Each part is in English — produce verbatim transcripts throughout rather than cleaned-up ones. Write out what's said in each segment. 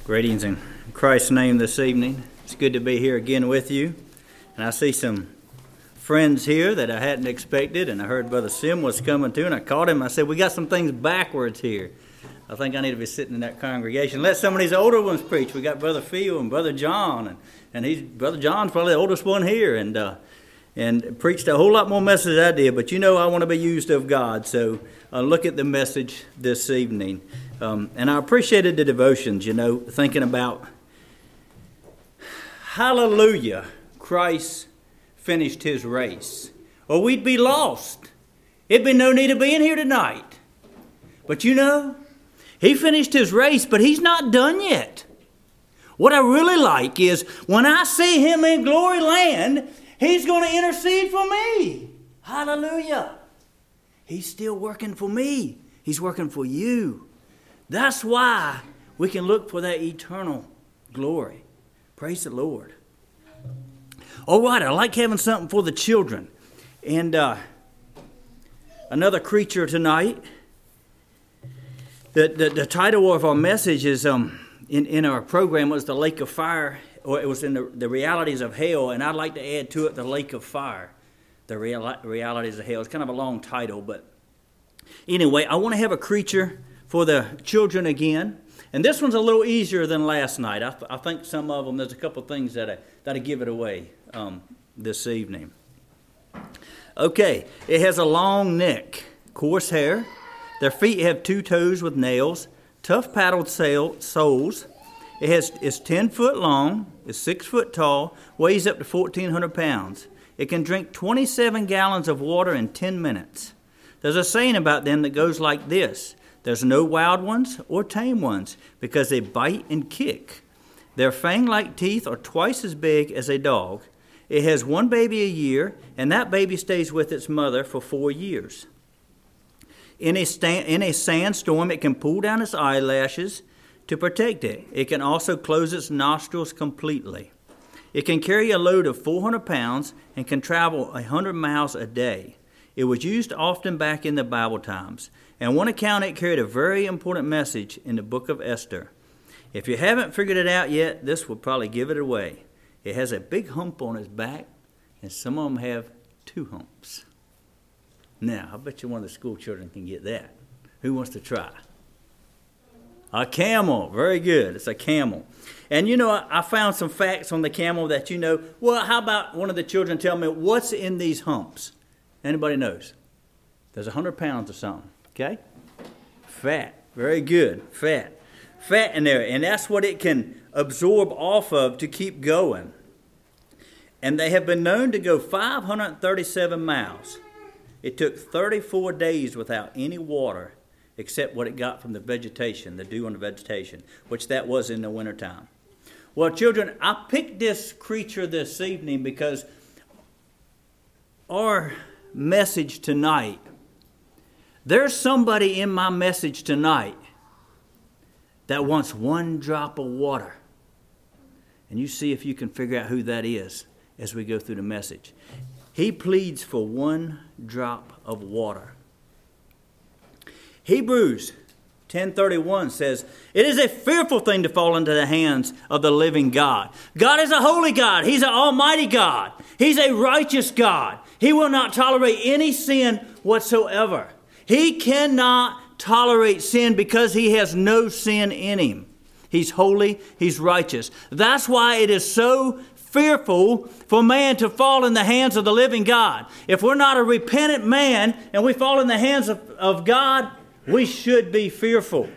Greetings in Christ's name this evening. It's good to be here again with you. And I see some friends here that I hadn't expected, and I heard Brother Sim was coming too, and I called him. I said, we got some things backwards here. I think I need to be sitting in that congregation. Let some of these older ones preach. We got Brother Phil and Brother John, and, and he's Brother John's probably the oldest one here, and uh, and preached a whole lot more message than I did. But you know I want to be used of God, so uh, look at the message this evening. Um, and I appreciated the devotions, you know, thinking about, hallelujah, Christ finished his race, or we'd be lost. It'd be no need of being here tonight. But you know, he finished his race, but he's not done yet. What I really like is when I see him in glory land, he's going to intercede for me. Hallelujah. He's still working for me. He's working for you. That's why we can look for that eternal glory. Praise the Lord. All right, I like having something for the children. And uh, another creature tonight. The, the, the title of our message is um, in, in our program was The Lake of Fire, or it was in the, the realities of hell, and I'd like to add to it The Lake of Fire, the real, realities of hell. It's kind of a long title, but anyway, I want to have a creature for the children again. And this one's a little easier than last night. I, th- I think some of them, there's a couple things that I, that I give it away um, this evening. Okay, it has a long neck, coarse hair. Their feet have two toes with nails, tough paddled sail, soles. It has is ten foot long, is six foot tall, weighs up to fourteen hundred pounds. It can drink twenty-seven gallons of water in ten minutes. There's a saying about them that goes like this: there's no wild ones or tame ones because they bite and kick. Their fang-like teeth are twice as big as a dog. It has one baby a year, and that baby stays with its mother for four years. In a, sta- in a sandstorm, it can pull down its eyelashes to protect it. It can also close its nostrils completely. It can carry a load of four hundred pounds and can travel one hundred miles a day. It was used often back in the Bible times. And one account, it carried a very important message in the book of Esther. If you haven't figured it out yet, this will probably give it away. It has a big hump on its back, and some of them have two humps. Now, I bet you one of the school children can get that. Who wants to try? A camel. Very good. It's a camel. And you know, I found some facts on the camel that you know. Well, how about one of the children tell me what's in these humps? Anybody knows? There's one hundred pounds or something. Okay? Fat. Very good. Fat. Fat in there. And that's what it can absorb off of to keep going. And they have been known to go five hundred thirty-seven miles. It took thirty-four days without any water except what it got from the vegetation, the dew on the vegetation, which that was in the wintertime. Well, children, I picked this creature this evening because our message tonight, there's somebody in my message tonight that wants one drop of water. And you see if you can figure out who that is as we go through the message. He pleads for one drop of water. Hebrews ten thirty-one says, it is a fearful thing to fall into the hands of the living God. God is a holy God. He's an almighty God. He's a righteous God. He will not tolerate any sin whatsoever. He cannot tolerate sin because he has no sin in him. He's holy. He's righteous. That's why it is so fearful for man to fall in the hands of the living God. If we're not a repentant man and we fall in the hands of, of God, we should be fearful.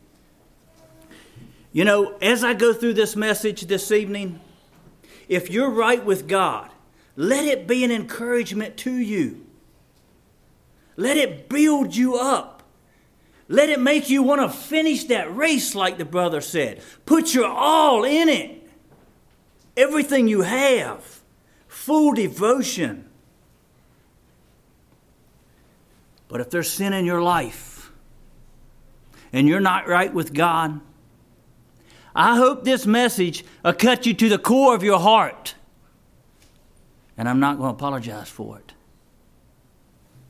You know, as I go through this message this evening, if you're right with God, let it be an encouragement to you. Let it build you up. Let it make you want to finish that race like the brother said. Put your all in it. Everything you have. Full devotion. But if there's sin in your life and you're not right with God, I hope this message will cut you to the core of your heart. And I'm not going to apologize for it.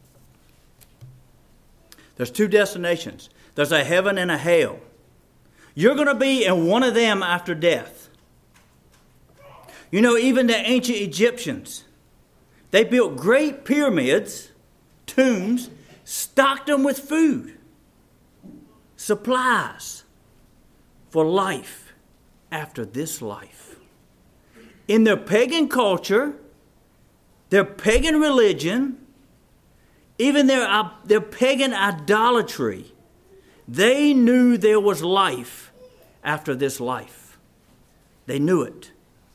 There's two destinations. There's a heaven and a hell. You're going to be in one of them after death. You know, even the ancient Egyptians, they built great pyramids, tombs, stocked them with food, supplies for life after this life. In their pagan culture, their pagan religion, even their, uh, their pagan idolatry, they knew there was life after this life. They knew it.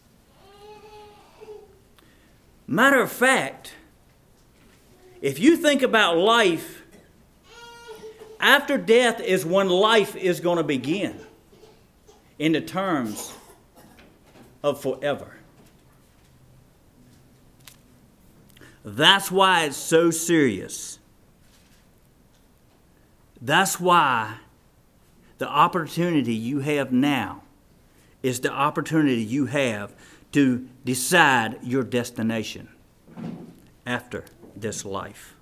Matter of fact, if you think about life, after death is when life is going to begin in the terms of forever. That's why it's so serious. That's why the opportunity you have now is the opportunity you have to decide your destination after this life.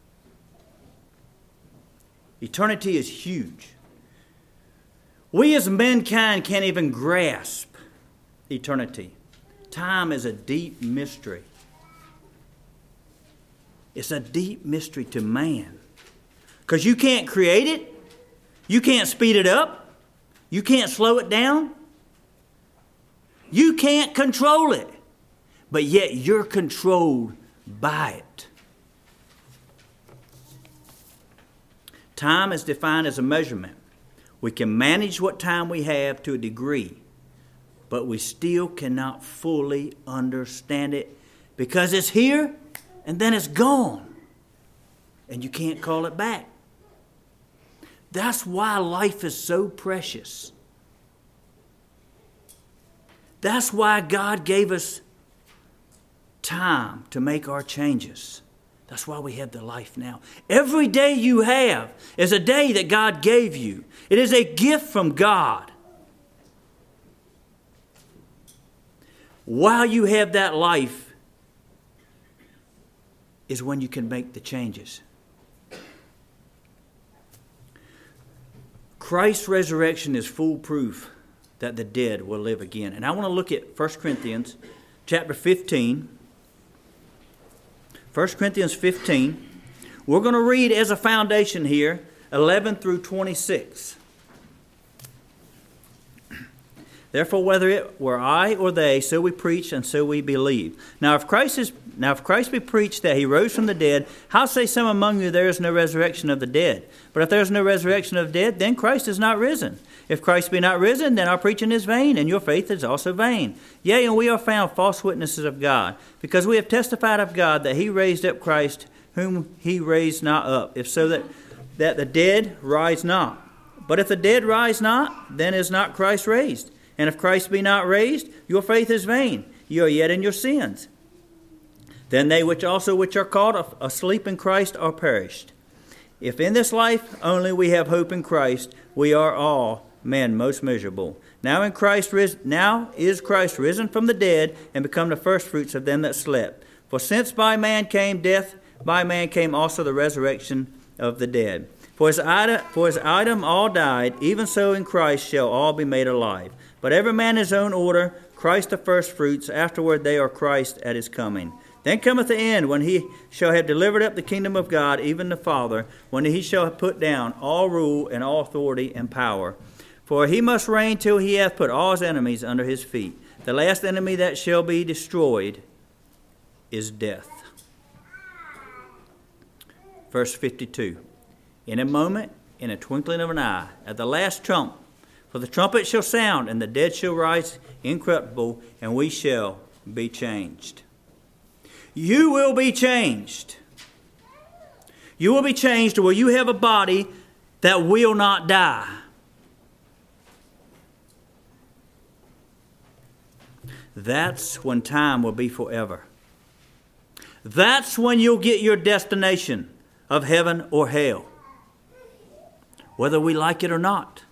Eternity is huge. We as mankind can't even grasp eternity. Time is a deep mystery. It's a deep mystery to man. Because you can't create it. You can't speed it up. You can't slow it down. You can't control it. But yet you're controlled by it. Time is defined as a measurement. We can manage what time we have to a degree, but we still cannot fully understand it because it's here and then it's gone. And you can't call it back. That's why life is so precious. That's why God gave us time to make our changes. That's why we have the life now. Every day you have is a day that God gave you. It is a gift from God. While you have that life is when you can make the changes. Christ's resurrection is foolproof that the dead will live again. And I want to look at First Corinthians chapter fifteen. First Corinthians fifteen. We're going to read as a foundation here, eleven through twenty-six. Therefore, whether it were I or they, so we preach and so we believe. Now, if Christ is now if Christ be preached that he rose from the dead, how say some among you there is no resurrection of the dead? But if there is no resurrection of the dead, then Christ is not risen. If Christ be not risen, then our preaching is vain, and your faith is also vain. Yea, and we are found false witnesses of God, because we have testified of God that he raised up Christ, whom he raised not up, if so that, that the dead rise not. But if the dead rise not, then is not Christ raised. And if Christ be not raised, your faith is vain. You are yet in your sins. Then they which also which are called asleep in Christ are perished. If in this life only we have hope in Christ, we are all men most miserable. Now in Christ now is Christ risen from the dead and become the firstfruits of them that slept. For since by man came death, by man came also the resurrection of the dead. For as Adam, for as Adam all died, even so in Christ shall all be made alive. But every man his own order, Christ the firstfruits, afterward they are Christ at his coming. Then cometh the end, when he shall have delivered up the kingdom of God, even the Father, when he shall have put down all rule and all authority and power. For he must reign till he hath put all his enemies under his feet. The last enemy that shall be destroyed is death. Verse fifty-two. In a moment, in a twinkling of an eye, at the last trump, for the trumpet shall sound, and the dead shall rise incorruptible, and we shall be changed. You will be changed. You will be changed to where you have a body that will not die. That's when time will be forever. That's when you'll get your destination of heaven or hell, whether we like it or not.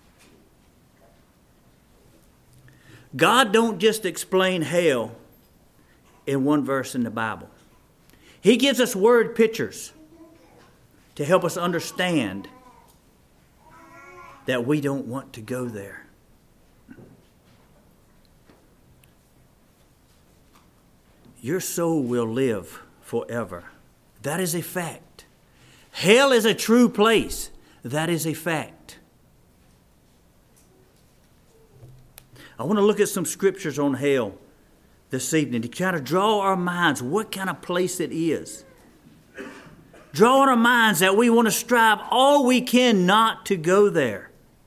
God don't just explain hell in one verse in the Bible. He gives us word pictures to help us understand that we don't want to go there. your soul will live forever. That is a fact. Hell is a true place. That is a fact. I want to look at some scriptures on hell this evening to kind of draw our minds what kind of place it is. Draw in our minds that we want to strive all we can not to go there.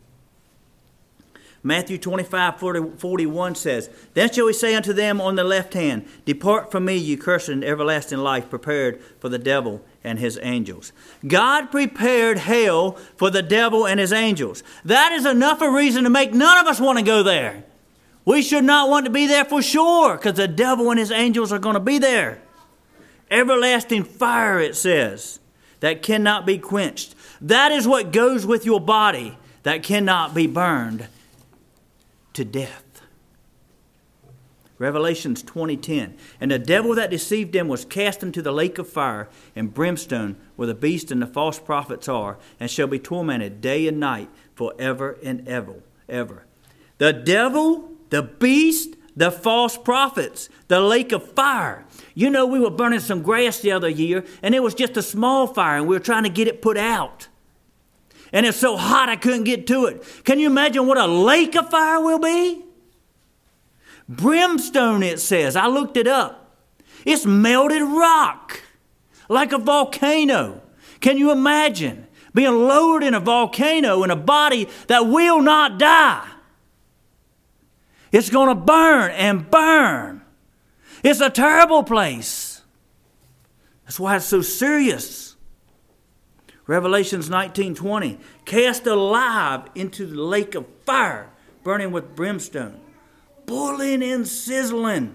Matthew twenty-five, forty, forty-one says, Then shall we say unto them on the left hand, Depart from me, ye cursed, and everlasting life prepared for the devil and his angels. God prepared hell for the devil and his angels. That is enough a reason to make none of us want to go there. We should not want to be there for sure, because the devil and his angels are going to be there. Everlasting fire, it says, that cannot be quenched. That is what goes with your body, that cannot be burned to death. Revelations twenty ten. And the devil that deceived them was cast into the lake of fire and brimstone, where the beast and the false prophets are, and shall be tormented day and night forever and ever. Ever. The devil, the beast, the false prophets, the lake of fire. You know, we were burning some grass the other year, and it was just a small fire, and we were trying to get it put out. And it's so hot I couldn't get to it. Can you imagine what a lake of fire will be? Brimstone, it says. I looked it up. It's melted rock, like a volcano. Can you imagine being lowered in a volcano in a body that will not die? It's going to burn and burn. It's a terrible place. That's why it's so serious. Revelations nineteen twenty, cast alive into the lake of fire, burning with brimstone, boiling and sizzling.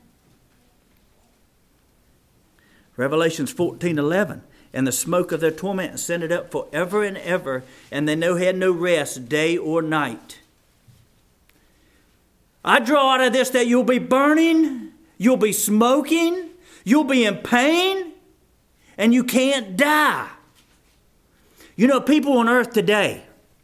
Revelations fourteen eleven, and the smoke of their torment ascended up forever and ever, and they no had no rest day or night. I draw out of this that you'll be burning, you'll be smoking, you'll be in pain, and you can't die. You know, people on earth today,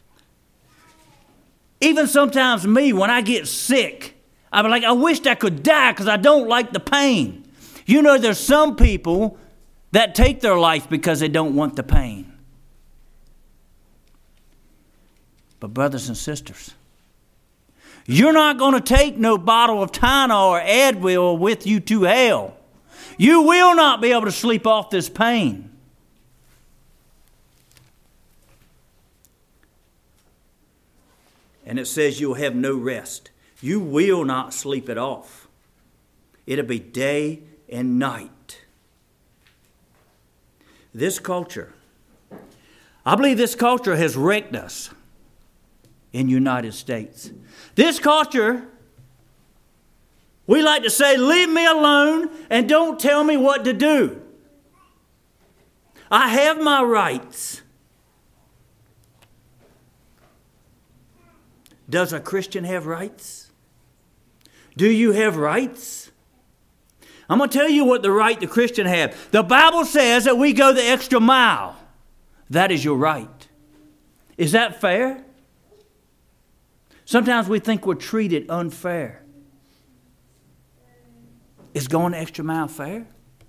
even sometimes me, when I get sick, I'm like, I wished I could die because I don't like the pain. You know, there's some people that take their life because they don't want the pain. But brothers and sisters, you're not going to take no bottle of Tylenol or Advil with you to hell. You will not be able to sleep off this pain. And it says you'll have no rest. You will not sleep it off. It'll be day and night. This culture, I believe this culture has wrecked us in the United States. This culture, we like to say, leave me alone and don't tell me what to do. I have my rights. Does a Christian have rights? Do you have rights? I'm going to tell you what the right the Christian have. The Bible says that we go the extra mile. That is your right. Is that fair? Sometimes we think we're treated unfair. Is going the extra mile fair?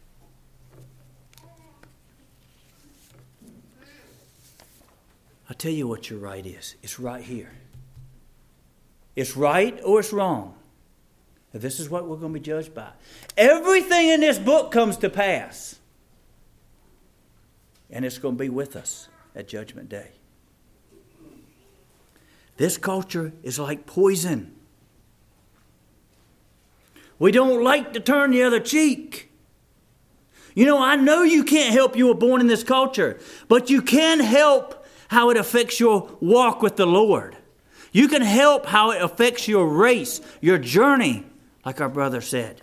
I'll tell you what your right is. It's right here. It's right or it's wrong. Now, this is what we're going to be judged by. Everything in this book comes to pass. And it's going to be with us at Judgment Day. This culture is like poison. We don't like to turn the other cheek. You know, I know you can't help you were born in this culture, but you can help how it affects your walk with the Lord. You can help how it affects your race, your journey, like our brother said.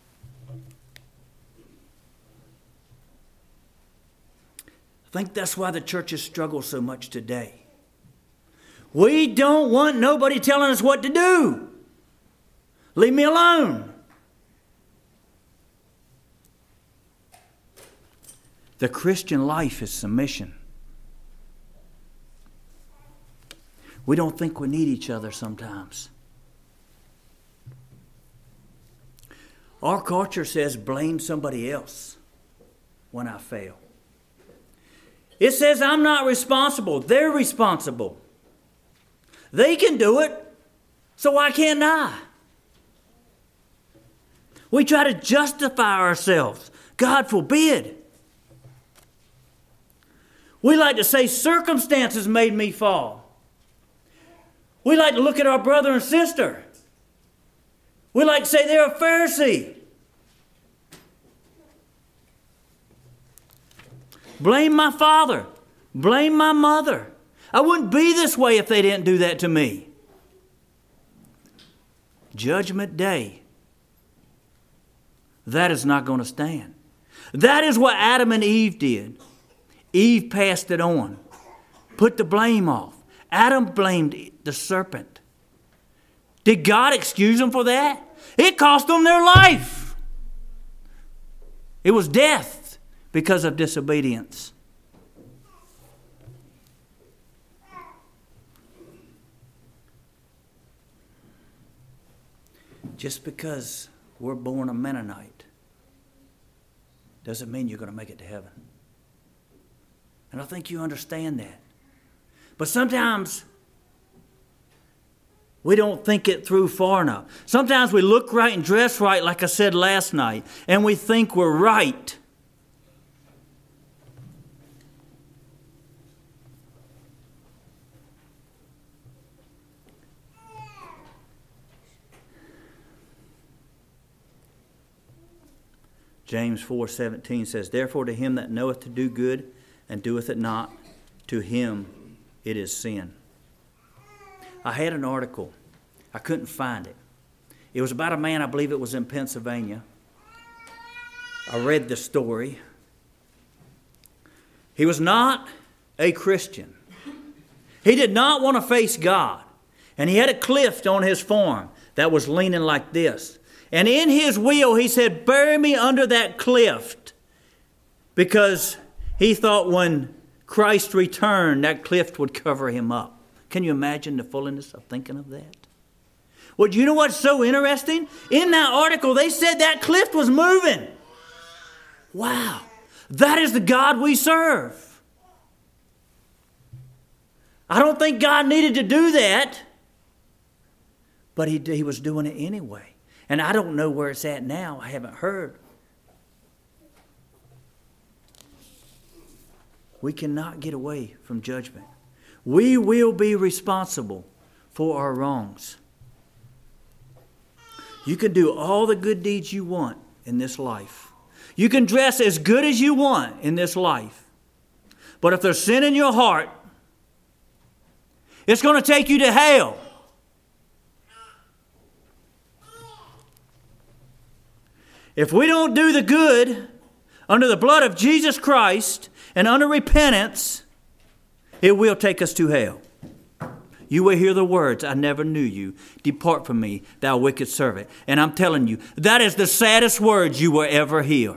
I think that's why the churches struggle so much today. We don't want nobody telling us what to do. Leave me alone. The Christian life is submission. We don't think we need each other sometimes. Our culture says blame somebody else when I fail. It says I'm not responsible. They're responsible. They can do it, so why can't I? We try to justify ourselves. God forbid. We like to say circumstances made me fall. We like to look at our brother and sister. We like to say they're a Pharisee. Blame my father. Blame my mother. I wouldn't be this way if they didn't do that to me. Judgment Day. That is not going to stand. That is what Adam and Eve did. Eve passed it on. Put the blame off. Adam blamed the serpent. Did God excuse them for that? It cost them their life. It was death because of disobedience. Just because we're born a Mennonite doesn't mean you're going to make it to heaven. And I think you understand that. But sometimes we don't think it through far enough. Sometimes we look right and dress right, like I said last night, and we think we're right. James four seventeen says, therefore to him that knoweth to do good and doeth it not, to him it is sin. I had an article. I couldn't find it. It was about a man, I believe it was in Pennsylvania. I read the story. He was not a Christian. He did not want to face God. And he had a cliff on his farm that was leaning like this. And in his will, he said, bury me under that cliff. Because he thought when Christ returned, that cliff would cover him up. Can you imagine the fullness of thinking of that? Well, you know what's so interesting? In that article, they said that cliff was moving. Wow. That is the God we serve. I don't think God needed to do that. But he, he was doing it anyway. And I don't know where it's at now. I haven't heard. We cannot get away from judgment. We will be responsible for our wrongs. You can do all the good deeds you want in this life. You can dress as good as you want in this life. But if there's sin in your heart, it's going to take you to hell. If we don't do the good under the blood of Jesus Christ and under repentance, it will take us to hell. You will hear the words, I never knew you. Depart from me, thou wicked servant. And I'm telling you, that is the saddest words you will ever hear.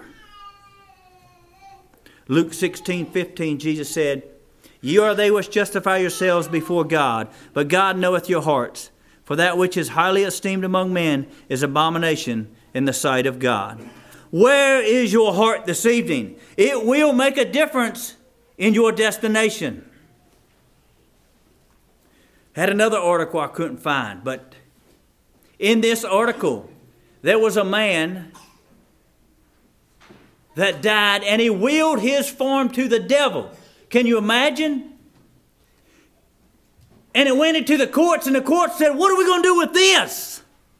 Luke sixteen fifteen, Jesus said, ye are they which justify yourselves before God, but God knoweth your hearts. For that which is highly esteemed among men is abomination in the sight of God. Where is your heart this evening? It will make a difference in your destination. Had another article I couldn't find, but in this article, there was a man that died and he willed his farm to the devil. Can you imagine? And it went into the courts, and the courts said, what are we going to do with this?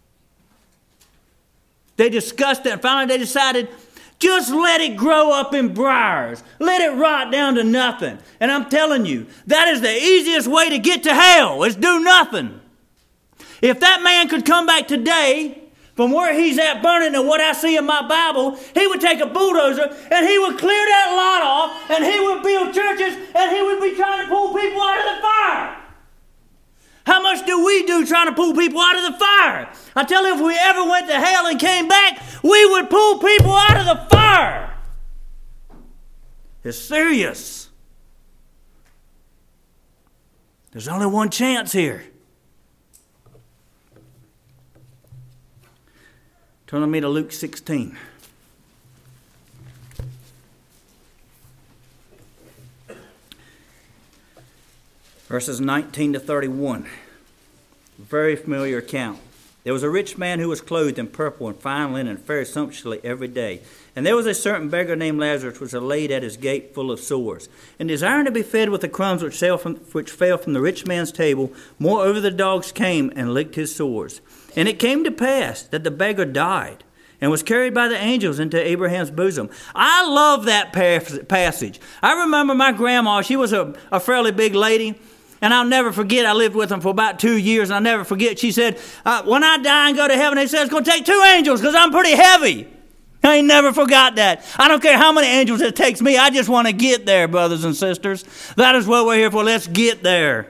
They discussed it, and finally they decided, just let it grow up in briars. Let it rot down to nothing. And I'm telling you, that is the easiest way to get to hell, is do nothing. If that man could come back today from where he's at burning and what I see in my Bible, he would take a bulldozer and he would clear that lot off and he would build churches and he would be trying to pull people out of the fire. How much do we do trying to pull people out of the fire? I tell you, if we ever went to hell and came back, we would pull people out of the fire. It's serious. There's only one chance here. Turn with me to Luke sixteen. Verses nineteen to thirty-one. Very familiar account. There was a rich man who was clothed in purple and fine linen and fared sumptuously every day. And there was a certain beggar named Lazarus, which was laid at his gate full of sores, and desiring to be fed with the crumbs which fell from, which fell from the rich man's table. Moreover, the dogs came and licked his sores. And it came to pass that the beggar died and was carried by the angels into Abraham's bosom. I love that passage. I remember my grandma. She was a, a fairly big lady. And I'll never forget, I lived with them for about two years, and I'll never forget, she said, uh, when I die and go to heaven, they said it's going to take two angels because I'm pretty heavy. I ain't never forgot that. I don't care how many angels it takes me. I just want to get there, brothers and sisters. That is what we're here for. Let's get there.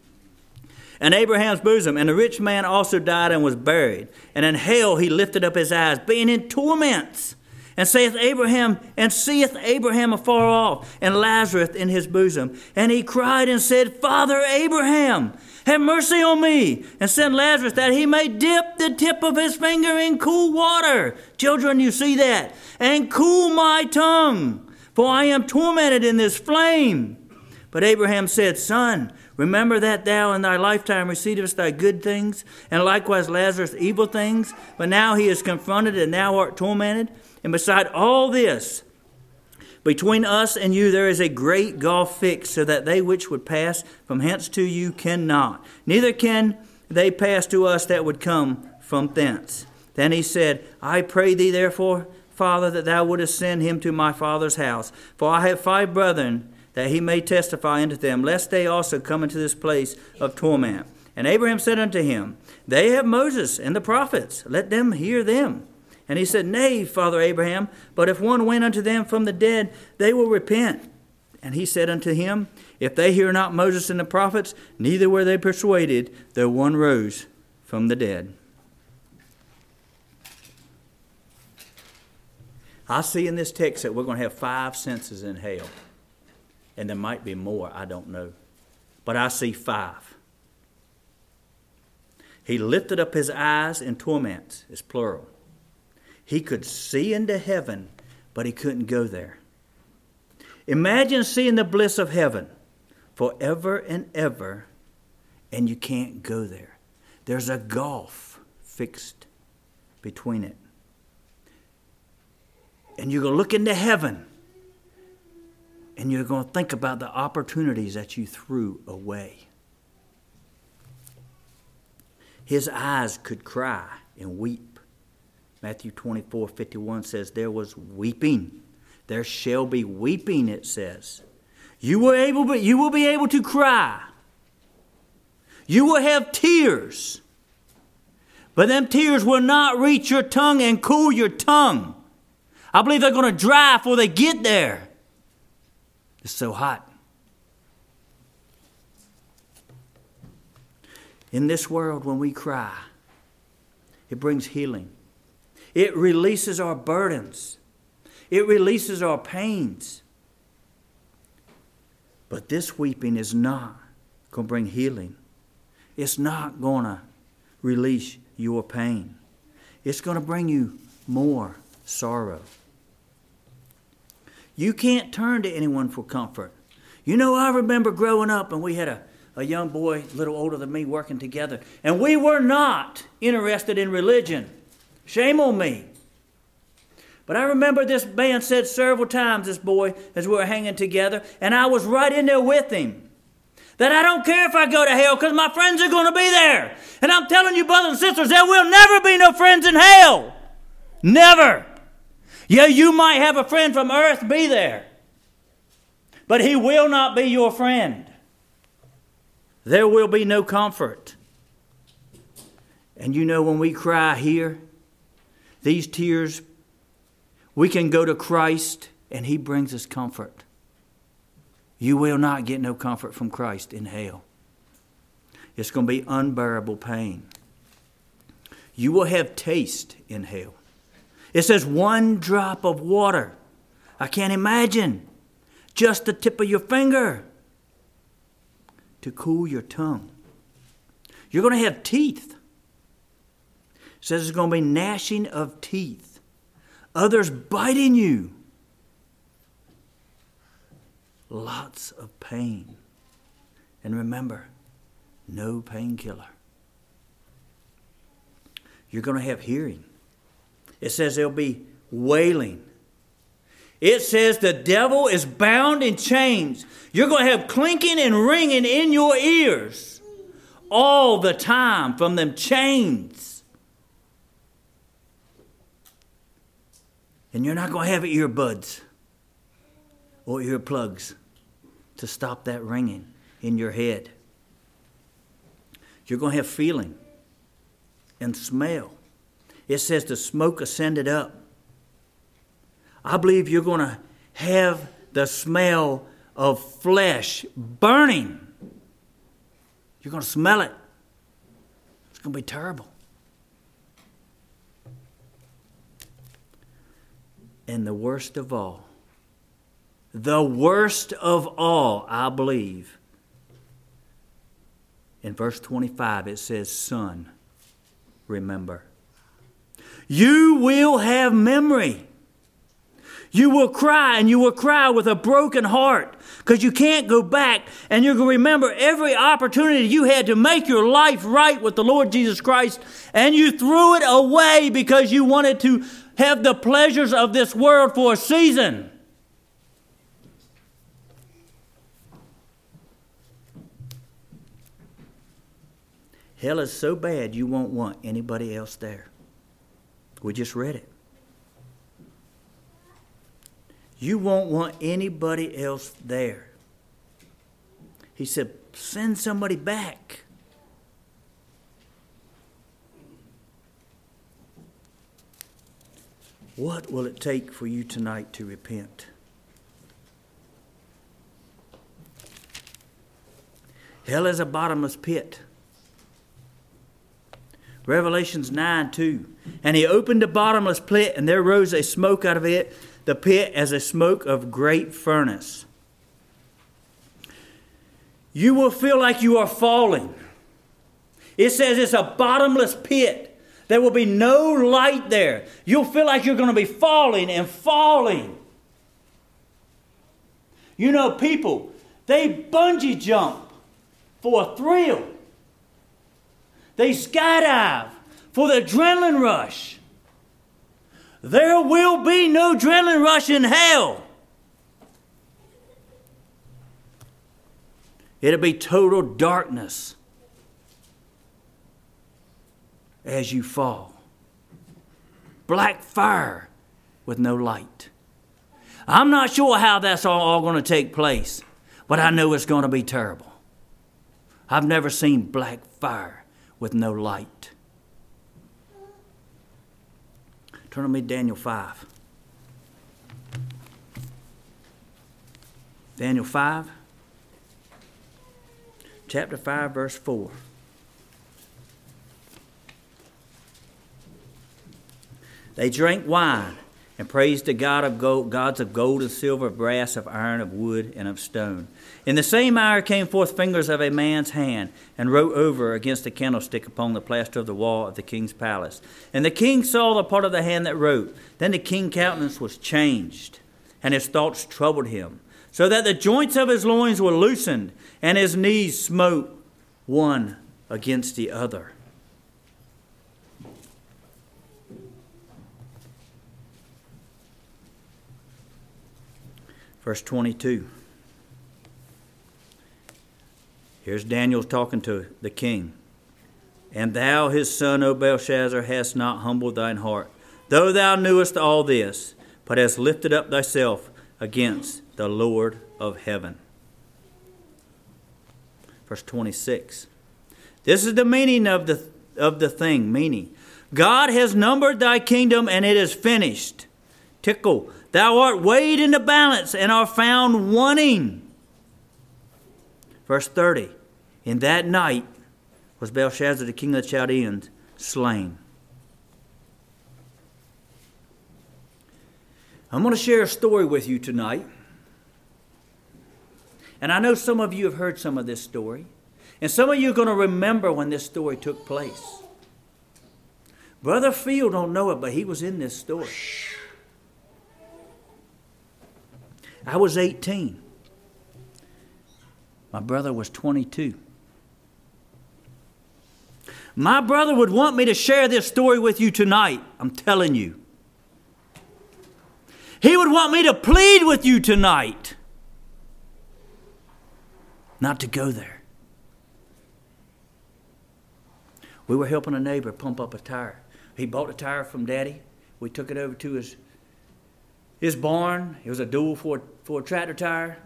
And Abraham's bosom, and the rich man also died and was buried. And in hell he lifted up his eyes, being in torments. And saith Abraham, and seeth Abraham afar off, and Lazarus in his bosom. And he cried and said, Father Abraham, have mercy on me, and send Lazarus that he may dip the tip of his finger in cool water. Children, you see that? And cool my tongue, for I am tormented in this flame. But Abraham said, Son, remember that thou in thy lifetime receivest thy good things, and likewise Lazarus evil things. But now he is confronted, and thou art tormented. And beside all this, between us and you there is a great gulf fixed, so that they which would pass from hence to you cannot. Neither can they pass to us that would come from thence. Then he said, I pray thee therefore, Father, that thou wouldest send him to my father's house. For I have five brethren, that he may testify unto them, lest they also come into this place of torment. And Abraham said unto him, They have Moses and the prophets, let them hear them. And he said, Nay, Father Abraham, but if one went unto them from the dead, they will repent. And he said unto him, If they hear not Moses and the prophets, neither were they persuaded, though one rose from the dead. I see in this text that we're going to have five senses in hell. And there might be more, I don't know. But I see five. He lifted up his eyes in torments, it's plural. He could see into heaven, but he couldn't go there. Imagine seeing the bliss of heaven forever and ever, and you can't go there. There's a gulf fixed between it. And you're going to look into heaven, and you're going to think about the opportunities that you threw away. His eyes could cry and weep. Matthew twenty-four fifty-one says, There was weeping. There shall be weeping, it says. You will, able, but you will be able to cry. You will have tears. But them tears will not reach your tongue and cool your tongue. I believe they're going to dry before they get there. It's so hot. In this world, when we cry, it brings healing. It releases our burdens. It releases our pains. But this weeping is not going to bring healing. It's not going to release your pain. It's going to bring you more sorrow. You can't turn to anyone for comfort. You know, I remember growing up and we had a, a young boy, a little older than me, working together. And we were not interested in religion. Shame on me. But I remember this man said several times, this boy, as we were hanging together, and I was right in there with him, that I don't care if I go to hell because my friends are going to be there. And I'm telling you, brothers and sisters, there will never be no friends in hell. Never. Yeah, you might have a friend from earth be there, but he will not be your friend. There will be no comfort. And you know, when we cry here, these tears, we can go to Christ and he brings us comfort. You will not get no comfort from Christ in hell. It's going to be unbearable pain. You will have taste in hell. It says one drop of water. I can't imagine. Just the tip of your finger to cool your tongue. You're going to have teeth. says there's going to be gnashing of teeth. Others biting you. Lots of pain. And remember, no painkiller. You're going to have hearing. It says there'll be wailing. It says the devil is bound in chains. You're going to have clinking and ringing in your ears all the time from them chains. And you're not going to have earbuds or earplugs to stop that ringing in your head. You're going to have feeling and smell. It says the smoke ascended up. I believe you're going to have the smell of flesh burning. You're going to smell it. It's going to be terrible. And the worst of all, the worst of all, I believe, in verse twenty-five it says, son, remember. You will have memory. You will cry, and you will cry with a broken heart because you can't go back, and you're going to remember every opportunity you had to make your life right with the Lord Jesus Christ, and you threw it away because you wanted to have the pleasures of this world for a season. Hell is so bad you won't want anybody else there. We just read it. You won't want anybody else there. He said, send somebody back. What will it take for you tonight to repent? Hell is a bottomless pit. Revelations nine two. And he opened the bottomless pit, and there rose a smoke out of it, the pit as a smoke of great furnace. You will feel like you are falling. It says it's a bottomless pit. There will be no light there. You'll feel like you're going to be falling and falling. You know, people, they bungee jump for a thrill. They skydive for the adrenaline rush. There will be no adrenaline rush in hell. It'll be total darkness as you fall. Black fire with no light. I'm not sure how that's all, all going to take place, but I know it's going to be terrible. I've never seen black fire with no light. Turn to me, Daniel five. Daniel five, chapter five, verse four. They drank wine and praised the God of gold, gods of gold and silver, of brass, of iron, of wood, and of stone. In the same hour came forth fingers of a man's hand, and wrote over against the candlestick upon the plaster of the wall of the king's palace. And the king saw the part of the hand that wrote. Then the king's countenance was changed, and his thoughts troubled him, so that the joints of his loins were loosened, and his knees smote one against the other. Verse twenty-two. Here's Daniel talking to the king. And thou, his son, O Belshazzar, hast not humbled thine heart, though thou knewest all this, but hast lifted up thyself against the Lord of heaven. Verse twenty-six. This is the meaning of the, of the thing, meaning. God has numbered thy kingdom, and it is finished. Tickle. Thou art weighed in the balance and are found wanting. Verse thirty. In that night was Belshazzar, the king of the Chaldeans, slain. I'm going to share a story with you tonight. And I know some of you have heard some of this story. And some of you are going to remember when this story took place. Brother Field don't know it, but he was in this story. I was eighteen. My brother was twenty-two. My brother would want me to share this story with you tonight. I'm telling you. He would want me to plead with you tonight not to go there. We were helping a neighbor pump up a tire. He bought a tire from Daddy. We took it over to his, his barn. It was a dual for, for a tractor tire.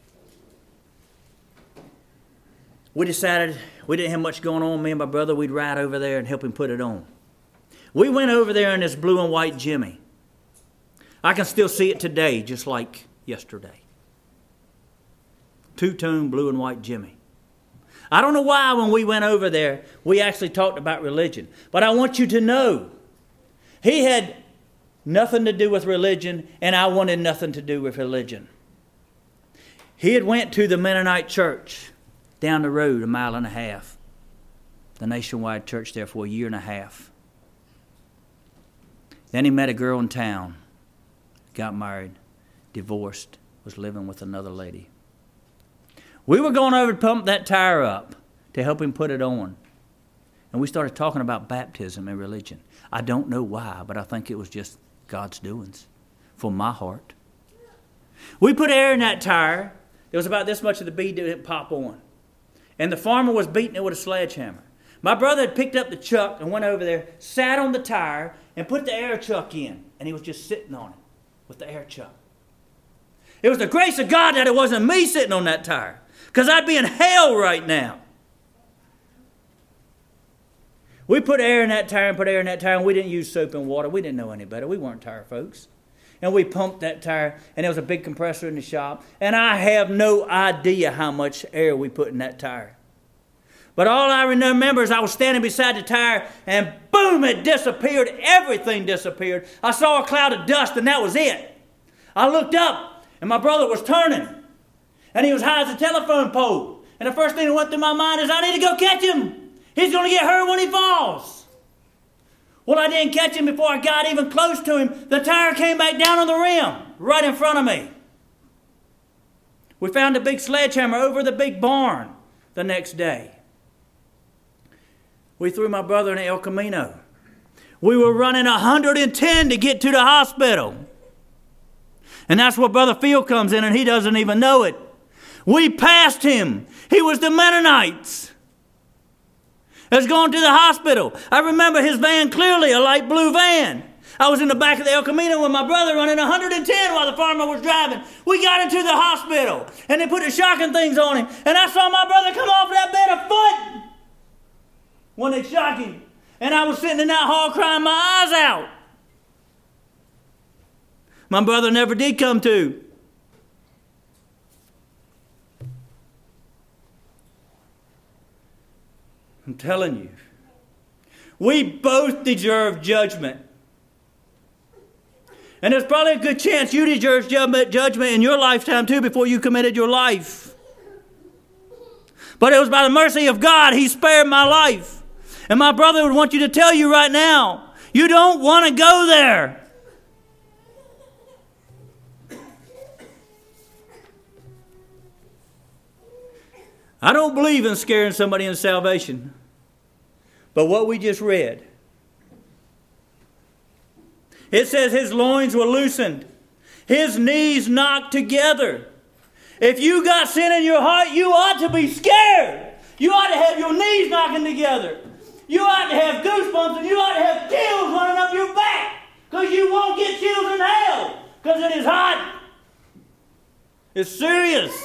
We decided we didn't have much going on. Me and my brother, we'd ride over there and help him put it on. We went over there in this blue and white Jimmy. I can still see it today, just like yesterday. Two-tone blue and white Jimmy. I don't know why when we went over there, we actually talked about religion. But I want you to know, he had nothing to do with religion, and I wanted nothing to do with religion. He had went to the Mennonite church down the road a mile and a half. The nationwide church there for a year and a half. Then he met a girl in town, got married, divorced, was living with another lady. We were going over to pump that tire up to help him put it on. And we started talking about baptism and religion. I don't know why, but I think it was just God's doings for my heart. We put air in that tire. There was about this much of the bead that didn't pop on. And the farmer was beating it with a sledgehammer. My brother had picked up the chuck and went over there, sat on the tire, and put the air chuck in. And he was just sitting on it with the air chuck. It was the grace of God that it wasn't me sitting on that tire, because I'd be in hell right now. We put air in that tire and put air in that tire, and we didn't use soap and water. We didn't know any better. We weren't tire folks. And we pumped that tire, and there was a big compressor in the shop. And I have no idea how much air we put in that tire. But all I remember is I was standing beside the tire, and boom, it disappeared. Everything disappeared. I saw a cloud of dust, and that was it. I looked up, and my brother was turning. And he was high as a telephone pole. And the first thing that went through my mind is, I need to go catch him. He's going to get hurt when he falls. Well, I didn't catch him before I got even close to him. The tire came back down on the rim, right in front of me. We found a big sledgehammer over the big barn the next day. We threw my brother in El Camino. We were running one hundred ten to get to the hospital. And that's where Brother Field comes in, and he doesn't even know it. We passed him. He was the Mennonites. Has gone to the hospital. I remember his van clearly, a light blue van. I was in the back of the El Camino with my brother running one hundred ten while the farmer was driving. We got into the hospital, and they put the shocking things on him. And I saw my brother come off that bed afoot when they shocked him. And I was sitting in that hall crying my eyes out. My brother never did come to. I'm telling you, we both deserve judgment. And there's probably a good chance you deserve judgment in your lifetime too before you committed your life. But it was by the mercy of God He spared my life. And my brother would want you to tell you right now, you don't want to go there. I don't believe in scaring somebody into salvation. But what we just read, it says his loins were loosened, his knees knocked together. If you got sin in your heart, you ought to be scared. You ought to have your knees knocking together. You ought to have goosebumps, and you ought to have chills running up your back, because you won't get chills in hell, because it is hot. It's serious.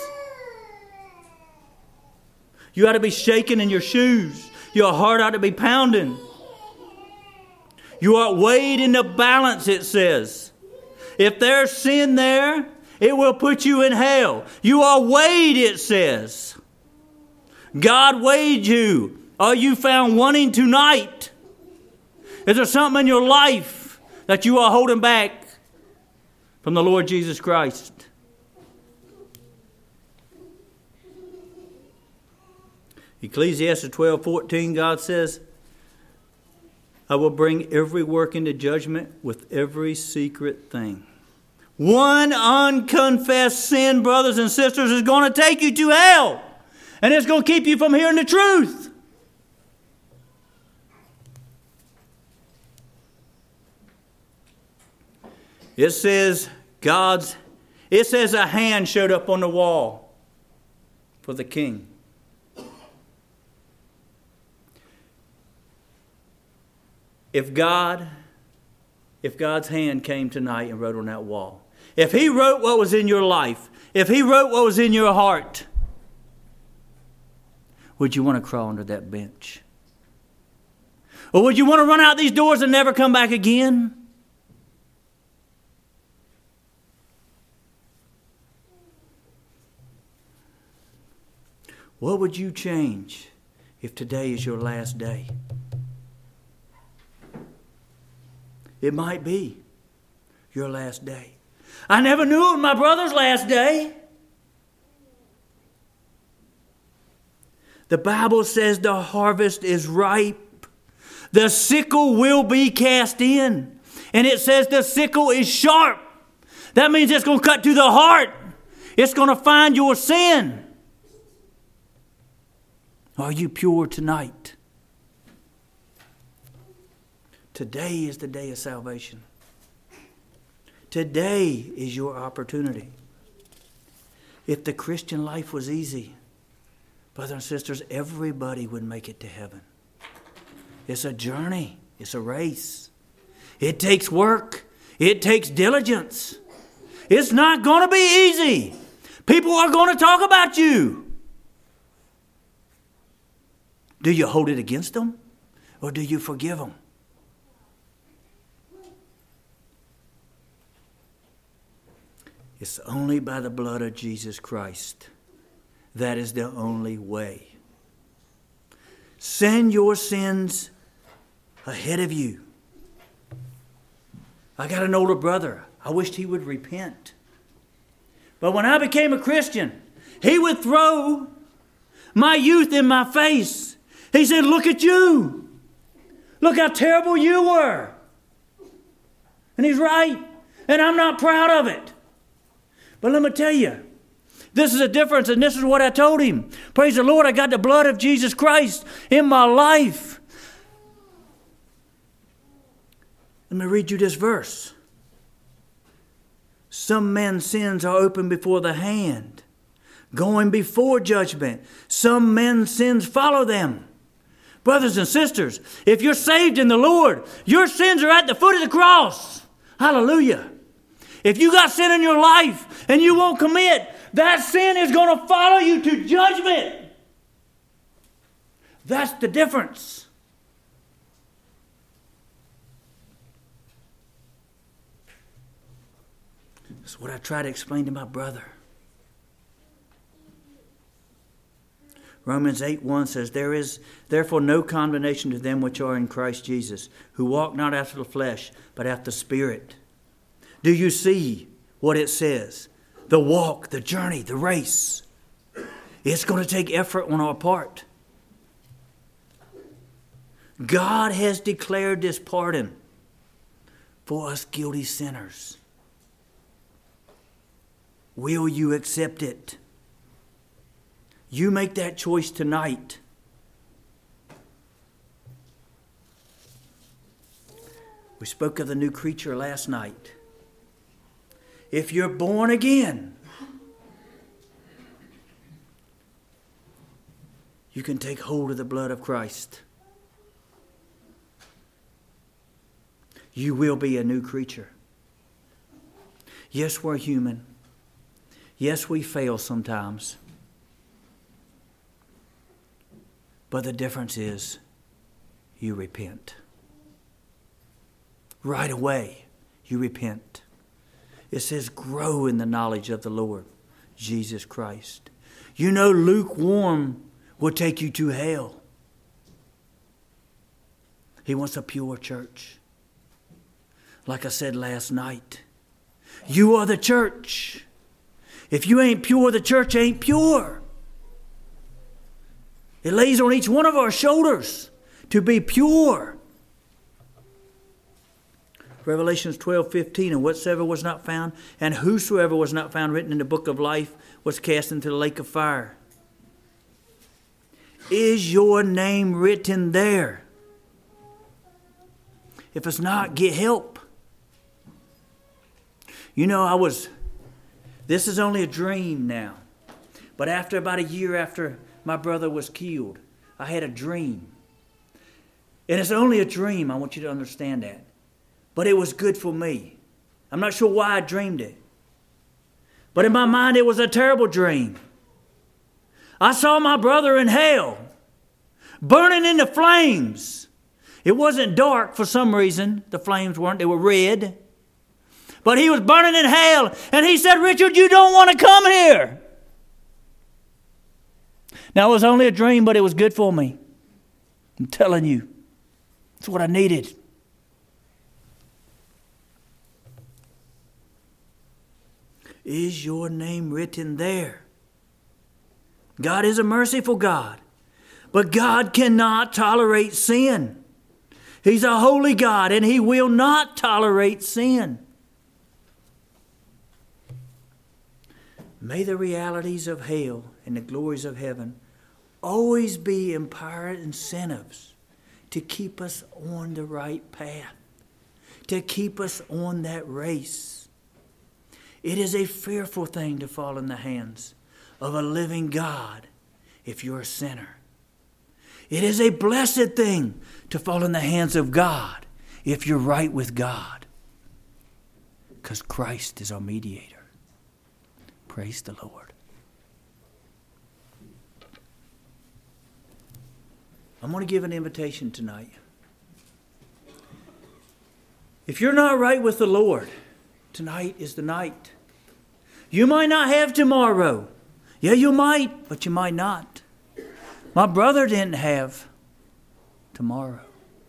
You ought to be shaking in your shoes. Your heart ought to be pounding. You are weighed in the balance, it says. If there's sin there, it will put you in hell. You are weighed, it says. God weighed you. Are you found wanting tonight? Is there something in your life that you are holding back from the Lord Jesus Christ? Ecclesiastes twelve fourteen, God says, I will bring every work into judgment with every secret thing. One unconfessed sin, brothers and sisters, is going to take you to hell. And it's going to keep you from hearing the truth. It says God's, it says a hand showed up on the wall for the king. If God, if God's hand came tonight and wrote on that wall, if He wrote what was in your life, if He wrote what was in your heart, would you want to crawl under that bench? Or would you want to run out these doors and never come back again? What would you change if today is your last day? It might be your last day. I never knew it was my brother's last day. The Bible says the harvest is ripe. The sickle will be cast in. And it says the sickle is sharp. That means it's going to cut to the heart. It's going to find your sin. Are you pure tonight? Today is the day of salvation. Today is your opportunity. If the Christian life was easy, brothers and sisters, everybody would make it to heaven. It's a journey. It's a race. It takes work. It takes diligence. It's not going to be easy. People are going to talk about you. Do you hold it against them? Or do you forgive them? It's only by the blood of Jesus Christ. That is the only way. Send your sins ahead of you. I got an older brother. I wished he would repent. But when I became a Christian, he would throw my youth in my face. He said, look at you. Look how terrible you were. And he's right. And I'm not proud of it. But let me tell you, this is a difference, and this is what I told him. Praise the Lord, I got the blood of Jesus Christ in my life. Let me read you this verse. Some men's sins are open before the hand, going before judgment. Some men's sins follow them. Brothers and sisters, if you're saved in the Lord, your sins are at the foot of the cross. Hallelujah. If you got sin in your life and you won't commit, that sin is going to follow you to judgment. That's the difference. That's what I try to explain to my brother. Romans eight one says, There is therefore no condemnation to them which are in Christ Jesus, who walk not after the flesh, but after the Spirit. Do you see what it says? The walk, the journey, the race. It's going to take effort on our part. God has declared this pardon for us guilty sinners. Will you accept it? You make that choice tonight. We spoke of the new creature last night. If you're born again, you can take hold of the blood of Christ. You will be a new creature. Yes, we're human. Yes, we fail sometimes. But the difference is you repent. Right away, you repent. It says grow in the knowledge of the Lord Jesus Christ. You know, lukewarm will take you to hell. He wants a pure church. Like I said last night, you are the church. If you ain't pure, the church ain't pure. It lays on each one of our shoulders to be pure. Revelations twelve fifteen, and whatsoever was not found, and whosoever was not found written in the book of life was cast into the lake of fire. Is your name written there? If it's not, get help. You know, I was, this is only a dream now. But after about a year after my brother was killed, I had a dream. And it's only a dream, I want you to understand that. But it was good for me. I'm not sure why I dreamed it. But in my mind, it was a terrible dream. I saw my brother in hell, burning in the flames. It wasn't dark for some reason. The flames weren't. They were red. But he was burning in hell. And he said, Richard, you don't want to come here. Now, it was only a dream, but it was good for me. I'm telling you. It's what I needed. Is your name written there? God is a merciful God. But God cannot tolerate sin. He's a holy God, and He will not tolerate sin. May the realities of hell and the glories of heaven always be empowered incentives to keep us on the right path, to keep us on that race. It is a fearful thing to fall in the hands of a living God if you're a sinner. It is a blessed thing to fall in the hands of God if you're right with God, because Christ is our mediator. Praise the Lord. I'm going to give an invitation tonight. If you're not right with the Lord, tonight is the night. You might not have tomorrow. Yeah, you might, but you might not. My brother didn't have tomorrow.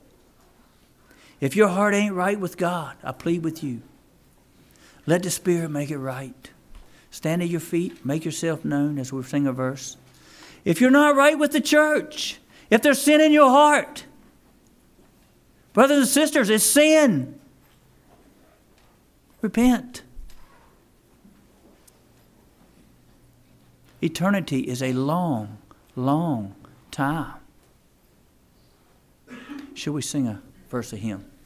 If your heart ain't right with God, I plead with you. Let the Spirit make it right. Stand at your feet, make yourself known as we sing a verse. If you're not right with the church, if there's sin in your heart, brothers and sisters, it's sin. Repent. Eternity is a long, long time. Should we sing a verse of hymn?